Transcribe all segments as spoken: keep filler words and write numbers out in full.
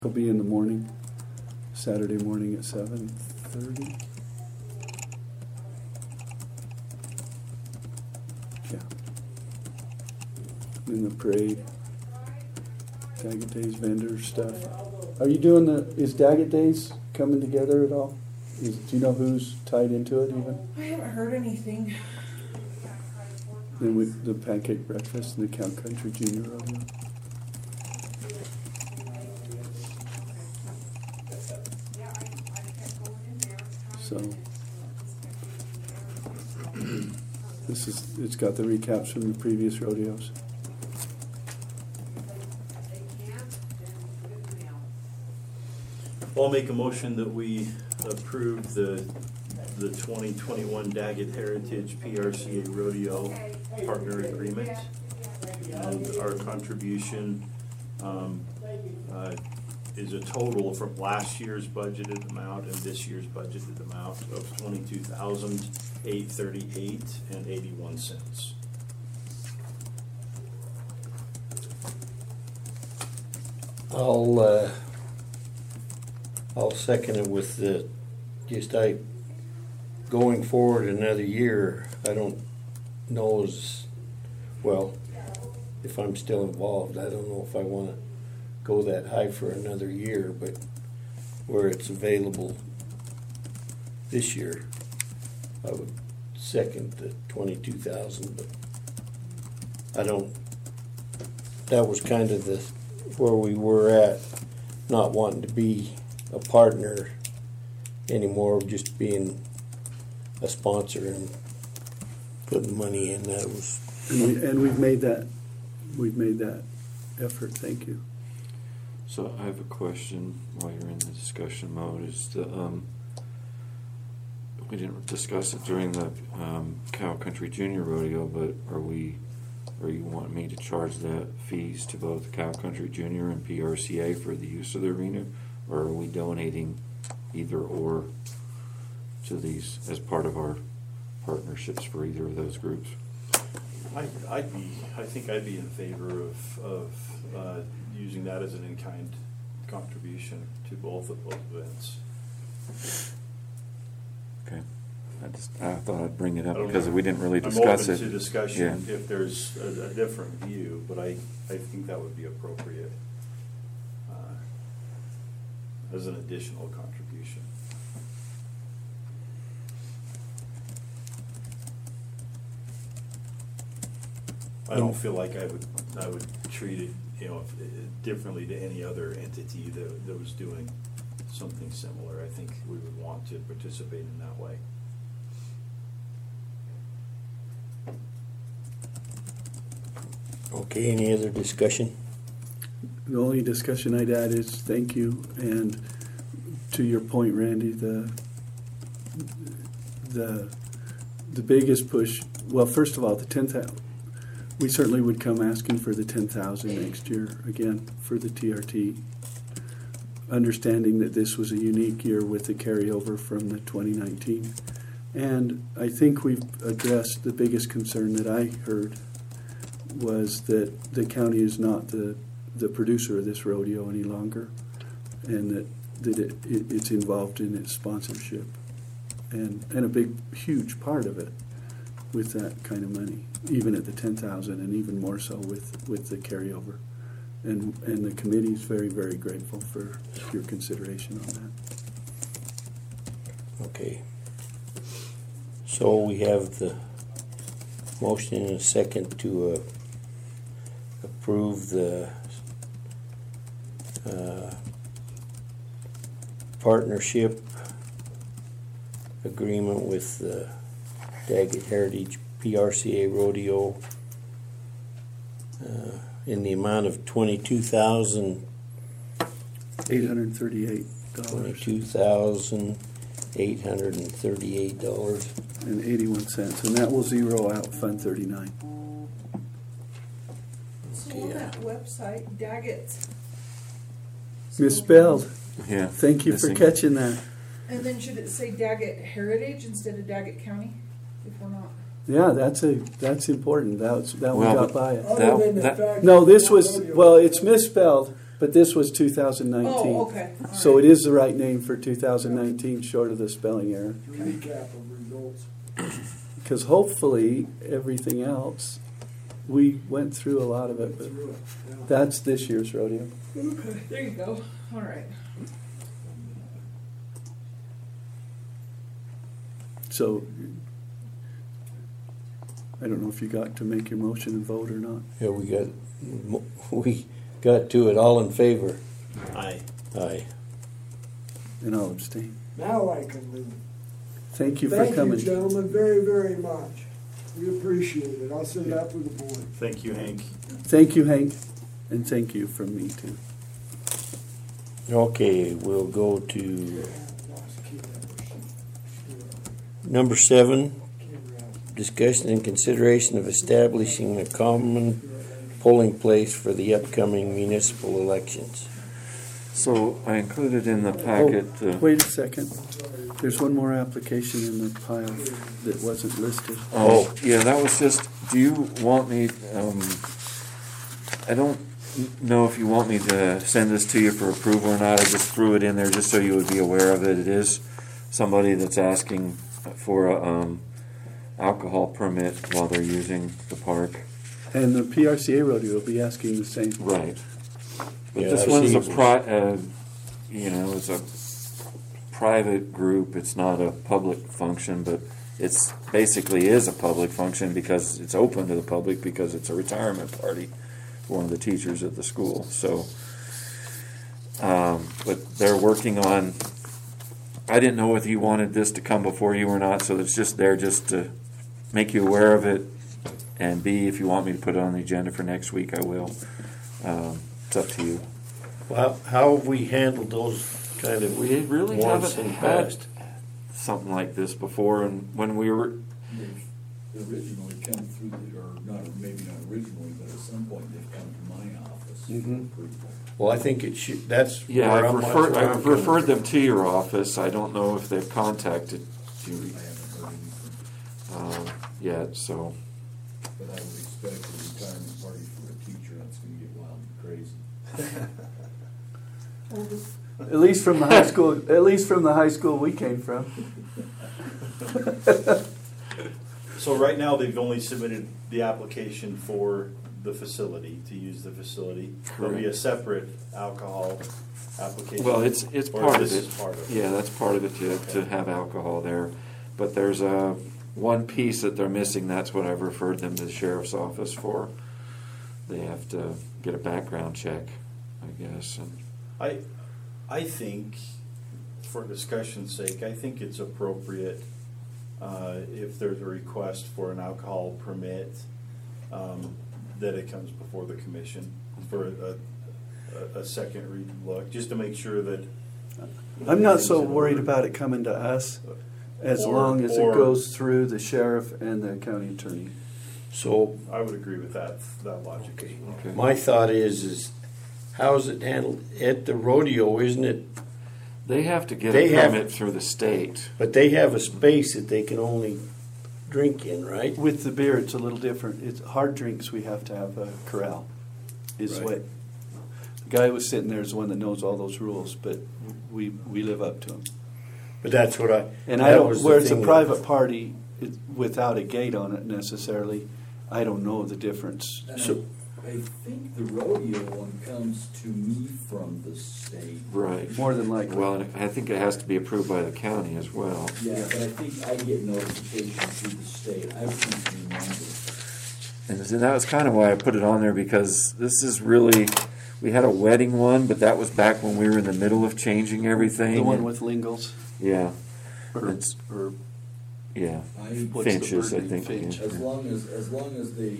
Will be in the morning, Saturday morning at seven thirty. Yeah. In the parade. Daggett Days vendor stuff. Are you doing the, is Daggett Days coming together at all? Is, do you know who's tied into it even? I haven't heard anything. Then with the pancake breakfast and the Cow Country Junior Rodeo. So this is, it's got the recaps from the previous rodeos. I'll make a motion that we approve the the twenty twenty-one Daggett Heritage P R C A Rodeo Partner Agreement. And our contribution um, uh, is a total from last year's budgeted amount and this year's budgeted amount of twenty-two thousand eight hundred thirty-eight dollars and eighty-one cents. I'll uh, I'll second it with the just I going forward another year. I don't know as well if I'm still involved. I don't know if I want to go that high for another year, but where it's available this year, I would second the twenty-two thousand. But I don't. That was kind of the where we were at, not wanting to be a partner anymore, just being a sponsor and putting money in. That was, And, we, and we've made that, we've made that effort. Thank you. So I have a question while you're in the discussion mode. Is the um, we didn't discuss it during the um, Cow Country Junior Rodeo, but are we, or you want me to charge that fees to both Cow Country Junior and P R C A for the use of the arena, or are we donating either or to these as part of our partnerships for either of those groups? I, I'd be, I think I'd be in favor of, of uh, using that as an in-kind contribution to both of both events. Okay, I just I thought I'd bring it up I don't because know. we didn't really I'm discuss open it. to discussion Yeah. if there's a, a different view, but I, I think that would be appropriate uh, as an additional contribution. I don't feel like I would I would treat it, you know, if, differently to any other entity that, that was doing something similar. I think we would want to participate in that way. okay, any other discussion? The only discussion I'd add is thank you, and to your point, Randy, the the the biggest push. Well, first of all, the ten thousand. We certainly would come asking for the ten thousand next year again for the T R T. Understanding that this was a unique year with the carryover from the twenty nineteen, and I think we've addressed the biggest concern that I heard was that the county is not the the producer of this rodeo any longer, and that that it, it, it's involved in its sponsorship, and and a big huge part of it with that kind of money, even at the ten thousand, and even more so with, with the carryover, and and the committee is very very grateful for your consideration on that. Okay. So we have the motion and a second to uh, approve the uh, partnership agreement with the Daggett Heritage P R C A Rodeo uh, in the amount of twenty-two thousand eight hundred thirty-eight dollars twenty-two thousand eight hundred thirty-eight dollars and eighty-one cents, and that will zero out Fund thirty-nine. So on that website, Daggett. Misspelled. Yeah. Thank you missing. for catching that. And then should it say Daggett Heritage instead of Daggett County? If we're not. Yeah, that's a that's important. That's that Well, one got but by it. That- that- No, this was well. It's misspelled. But this was two thousand nineteen. Oh, okay. All So right. it is the right name for two thousand nineteen, short of the spelling error. Recap of results. Because hopefully, everything else, we went through a lot of it, but Through it, yeah. that's this year's rodeo. Okay, there you go. All right. So, I don't know if you got to make your motion and vote or not. Yeah, we got, we got to it. All in favor? Aye. Aye. And I'll abstain. Now I can leave. Thank you for Thank you, coming. gentlemen, very, very much. We appreciate it. I'll send that to the board. Thank you, Hank. Thank you, Hank, and thank you from me too. Okay, we'll go to Yeah, lost key numbers. number seven. Camera out. Discussion and consideration of establishing a common polling place for the upcoming municipal elections. So I included in the packet. Oh, Uh, wait a second. There's one more application in the pile that wasn't listed. Oh, yeah, that was just, do you want me, um, I don't know if you want me to send this to you for approval or not. I just threw it in there just so you would be aware of it. It is somebody that's asking for a, um, alcohol permit while they're using the park. And the P R C A rodeo will be asking the same. Right. But Yeah, this I've one's a seen- pri, uh, you know, it's a private group. It's not a public function, but it's basically is a public function because it's open to the public because it's a retirement party for one of the teachers at the school. So, um, but they're working on. I didn't know whether you wanted this to come before you or not, so it's just there just to make you aware of it. And B, if you want me to put it on the agenda for next week, I will. Um, it's up to you. Well, how have we handled those kind of We really ones haven't in the had past? something like this before, and when we were, They've originally come through, the- or not, maybe not originally, but at some point they've come to my office for Mhm. approval. Well, I think it should, that's. yeah, where I've I'm- referred, where I'm I've coming referred them from. to your office. I don't know if they've contacted you I haven't heard anything, um, yet, so. but I would expect a retirement party for a teacher, that's gonna get wild and crazy. At least from the high school. At least from the high school we came from. So right now, they've only submitted the application for the facility, to use the facility. There'll be a separate alcohol application. Well, it's it's Or part of this it. is part of it. Yeah, that's part of it to to have alcohol there. But there's a one piece that they're missing. That's what I've referred them to the sheriff's office for. They have to get a background check, I guess. And I, I think, for discussion's sake, I think it's appropriate uh, if there's a request for an alcohol permit, um, that it comes before the commission for a, a, a second read look, just to make sure that. I'm not so everything's in worried order. about it coming to us, as Or- long as or- it goes through the sheriff and the county attorney. So I would agree with that, that logic. okay. my thought is, is how's it handled at the rodeo, isn't it? They have to get They a have- permit through the state. But they have a space that they can only drink in, right? With the beer, it's a little different. It's hard drinks. We have to have a corral. Is Right. what the guy who was sitting there is the one that knows all those rules, but we we live up to them. But that's what I. And I that don't. was the Where it's a thing. private party it, without a gate on it necessarily, I don't know the difference. And So- I, I think the rodeo one comes to me from the state. Right. More than likely. Well, and I think it has to be approved by the county as well. Yeah, but I think I get notification through the state, I can't remember. And so that was kind of why I put it on there, because this is really, we had a wedding one, but that was back when we were in the middle of changing everything. The one with Lingles, Yeah, or, It's- or yeah. I, what's the Finches, bird I name? think. Finch. yeah. as long as, as long as they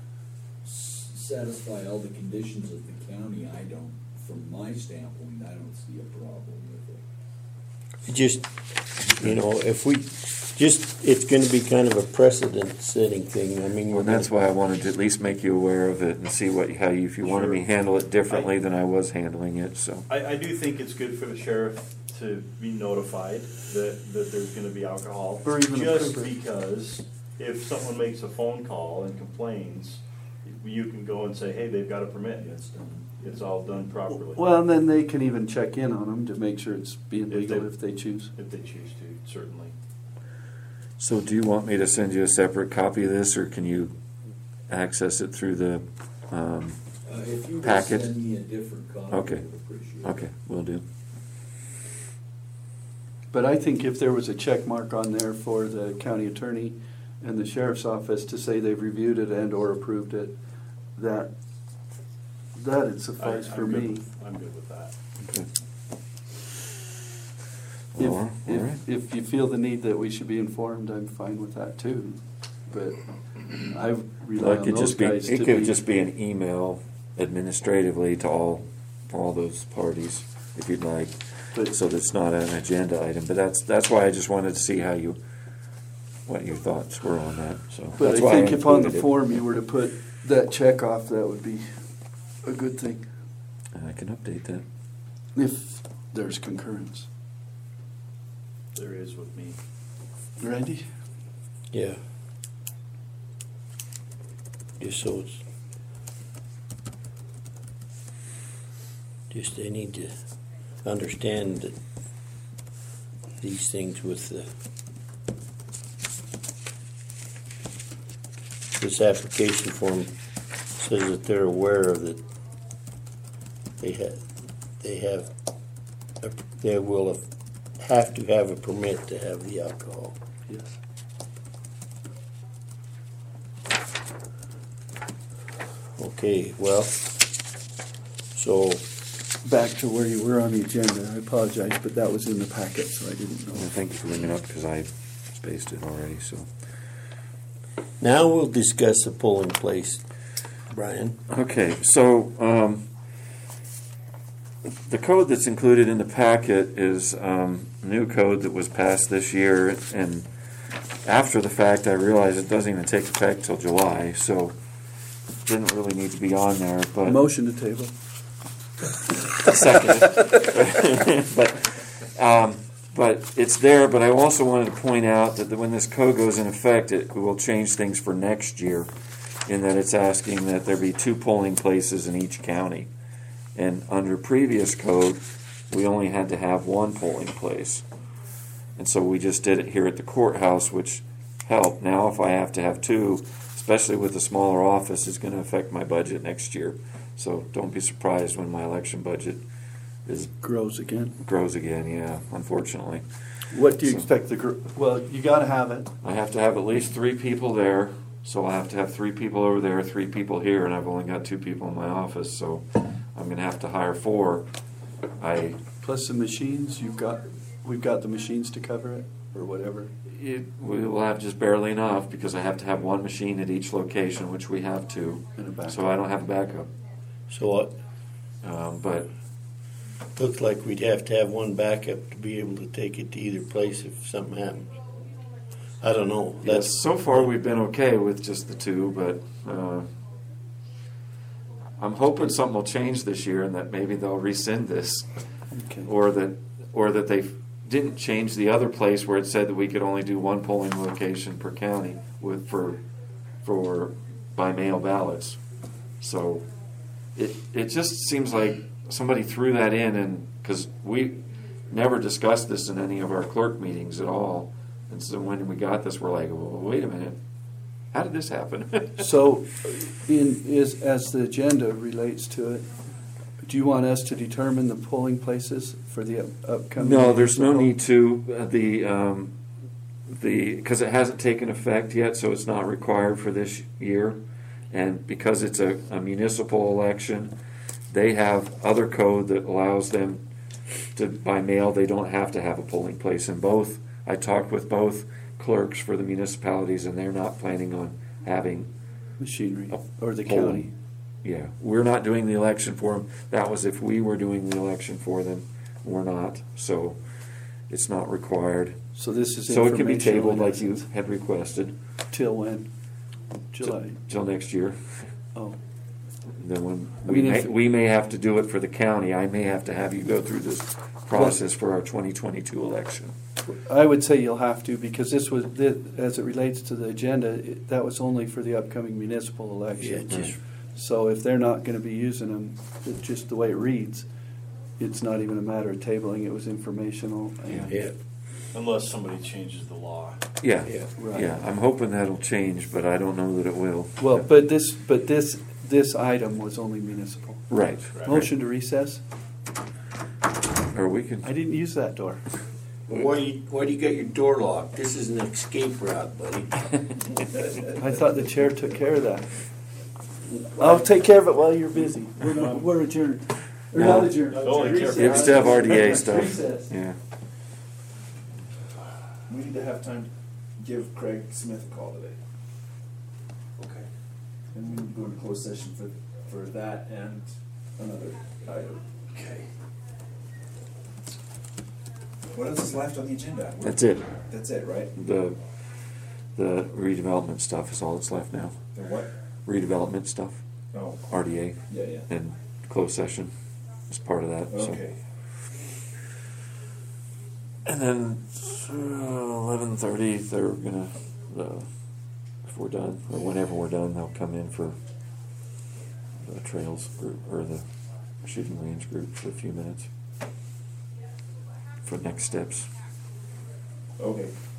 s- satisfy all the conditions of the county, I don't, from my standpoint, I don't see a problem with it. Just, you know, if we, just, it's gonna be kind of a precedent-setting thing. I mean, we're Well, that's gonna- why I wanted to at least make you aware of it and see what, how you, if you wanted me to Sure. handle it differently I- than I was handling it, so. I, I do think it's good for the sheriff to be notified that, that there's gonna be alcohol. Or even a Just permit. because if someone makes a phone call and complains, you can go and say, hey, they've got a permit. That's done. it's all done properly. Well, and then they can even check in on them to make sure it's being If legal they- if they choose. If they choose to, certainly. So do you want me to send you a separate copy of this, or can you access it through the, um, Uh, if you would Packet. send me a different copy, I Okay. would appreciate it. okay, will do. But I think if there was a check mark on there for the county attorney and the sheriff's office to say they've reviewed it and or approved it, that, that'd I- suffice I'm for good me. with- I'm good with that. Okay. If, All if, right. if you feel the need that we should be informed, I'm fine with that too. But I rely Well, it on could those just be, guys to it be. could just be an email administratively to all, all those parties, if you'd like. But- So that's not an agenda item, but that's, that's why I just wanted to see how you, what your thoughts were on that, so. But that's I why think if on the included it. form you were to put that check off, that would be a good thing, I can update that. if there's concurrence. There is with me. Randy? Yeah. Just so it's, just they need to understand that these things with the, this application form says that they're aware of that they have, they have, a- they will have have to have a permit to have the alcohol. Yes. Okay, well, so, Back to where you were on the agenda, I apologize, but that was in the packet, so I didn't Well, know. thank you for bringing it up, because I spaced it already, so. now we'll discuss the polling place, Brian. Okay, so, um, the code that's included in the packet is, um, new code that was passed this year, and after the fact, I realized it doesn't even take effect till July, so it didn't really need to be on there, but. Motion to table. Second. but, um, but it's there, but I also wanted to point out that when this code goes in effect, it will change things for next year, in that it's asking that there be two polling places in each county. And under previous code, we only had to have one polling place. And so we just did it here at the courthouse, which helped. Now if I have to have two, especially with a smaller office, it's going to affect my budget next year. So don't be surprised when my election budget is Grows again. grows again, yeah, unfortunately. What do you So- expect the, gr- well, you gotta have it. I have to have at least three people there, so I have to have three people over there, three people here, and I've only got two people in my office, so I'm going to have to hire four. I Plus the machines, you've got, we've got the machines to cover it, or whatever. it, we will have just barely enough because I have to have one machine at each location, which we have two. And a backup. So I don't have a backup. So what, Um, but looks like we'd have to have one backup to be able to take it to either place if something happens. I don't know. that's, That's so far we've been okay with just the two, but uh, I'm hoping something will change this year and that maybe they'll rescind this. Okay. or that or that they didn't change the other place where it said that we could only do one polling location per county with for for by mail ballots. So it it just seems like somebody threw that in, and because we never discussed this in any of our clerk meetings at all, and so when we got this, we're like, well, wait a minute, how did this happen? So, in, is, as the agenda relates to it, do you want us to determine the polling places for the up- upcoming? No, there's no municipal? need to. Uh, the um, the because it hasn't taken effect yet, so it's not required for this year, and because it's a, a municipal election, they have other code that allows them to by mail. They don't have to have a polling place in both. I talked with both clerks for the municipalities, and they're not planning on having. Machinery, a or the polling. county. Yeah, we're not doing the election for them. That was if we were doing the election for them. We're not, so it's not required. So this is So it can be informational tabled in like you essence. had requested Till when? July. till next year. Oh, Then when I we mean, may, if- we may have to do it for the county. I may have to have you go through this process for our twenty twenty-two election. I would say you'll have to, because this was, thi- as it relates to the agenda, it- that was only for the upcoming municipal yeah, election. just So if they're not going to be using them, it's just the way it reads, it's not even a matter of tabling. It was informational. And Yeah, Unless somebody changes the law. Yeah, yeah. Right. yeah. I'm hoping that'll change, but I don't know that it will. Well, but this, but this, this item was only municipal. Right. Motion to recess. Or we can. I didn't use that door. Well, why do you, why do you got your door locked? This is an escape route, buddy. I thought the chair took care of that. I'll take care of it while you're busy. We're, not, we're adjourned. Or No. not adjourned. Only care for- You still have R D A stuff. Recess. Yeah. We need to have time to give Craig Smith a call today. Okay. And we need to go into closed session for, for that and another item. Okay. What else is left on the agenda? That's it. That's it, right? The the redevelopment stuff is all that's left now. The what? Redevelopment stuff, Oh, R D A, yeah, yeah. and closed session is part of that. So. Okay. And then eleven thirty, they're gonna, uh, if we're done or whenever we're done, they'll come in for the trails group or the shooting range group for a few minutes for next steps. Okay.